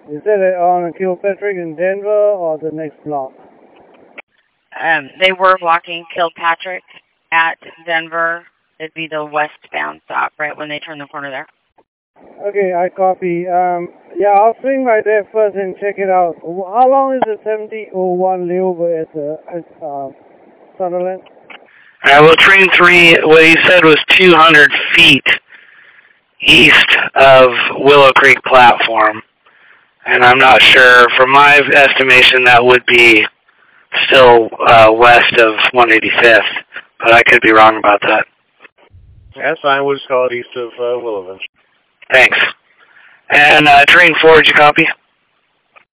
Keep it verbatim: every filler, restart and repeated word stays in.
Is it on Kilpatrick in Denver or the next block? Um, they were blocking Kilpatrick at Denver. It'd be the westbound stop, right when they turn the corner there. Okay, I copy. Um, yeah, I'll swing by there first and check it out. How long is the seventy oh one layover at, uh, at uh, Sutherland? Uh, well, train three, what he said was two hundred feet east of Willow Creek platform. And I'm not sure, from my estimation, that would be still uh, west of one eighty-fifth, but I could be wrong about that. That's fine. We'll just call it east of uh, Willowville. Thanks. And uh, train four, did you copy?